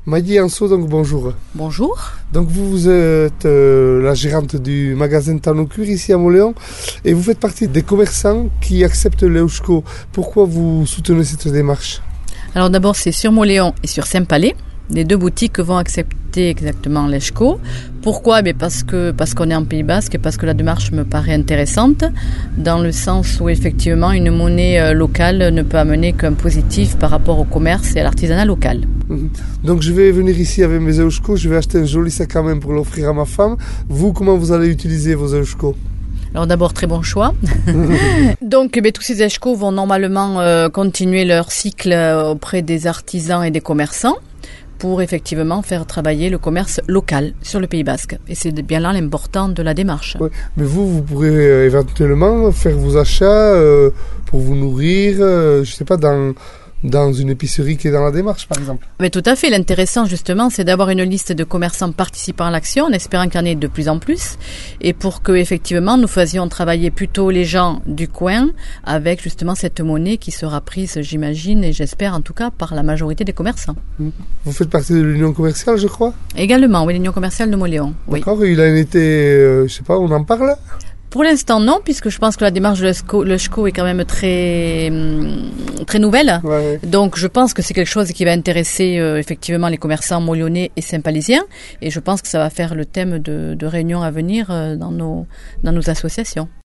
Maïdi Anso, donc bonjour. Bonjour. Donc vous êtes la gérante du magasin Tanocure ici à Mauléon et vous faites partie des commerçants qui acceptent l'Eusko. Pourquoi vous soutenez cette démarche? Alors d'abord c'est sur Mauléon et sur Saint-Palais. Les deux boutiques vont accepter exactement l'ESCO. Pourquoi? Parce qu'on est en Pays Basque et parce que la démarche me paraît intéressante, dans le sens où effectivement une monnaie locale ne peut amener qu'un positif par rapport au commerce et à l'artisanat local. Donc je vais venir ici avec mes EUSCO, je vais acheter un joli sac à main pour l'offrir à ma femme. Vous, comment vous allez utiliser vos EUSCO? Alors d'abord, très bon choix. Donc tous ces ESCO vont normalement continuer leur cycle auprès des artisans et des commerçants, pour effectivement faire travailler le commerce local sur le Pays Basque. Et c'est bien là l'important de la démarche. Oui. Mais vous pourrez éventuellement faire vos achats pour vous nourrir, je ne sais pas, dans une épicerie qui est dans la démarche, par exemple. Mais tout à fait. L'intéressant, justement, c'est d'avoir une liste de commerçants participant à l'action, en espérant qu'il y en ait de plus en plus, et pour que, effectivement, nous faisions travailler plutôt les gens du coin avec, justement, cette monnaie qui sera prise, j'imagine, et j'espère, en tout cas, par la majorité des commerçants. Vous faites partie de l'Union commerciale, je crois? Également, oui, l'Union commerciale de Mauléon. Oui. D'accord, il a été, je sais pas, on en parle? Pour l'instant, non, puisque je pense que la démarche de l'ESCO est quand même très nouvelle. Ouais. Donc, je pense que c'est quelque chose qui va intéresser effectivement les commerçants mauléonais et saint-palaisiens. Et je pense que ça va faire le thème de réunions à venir dans nos associations.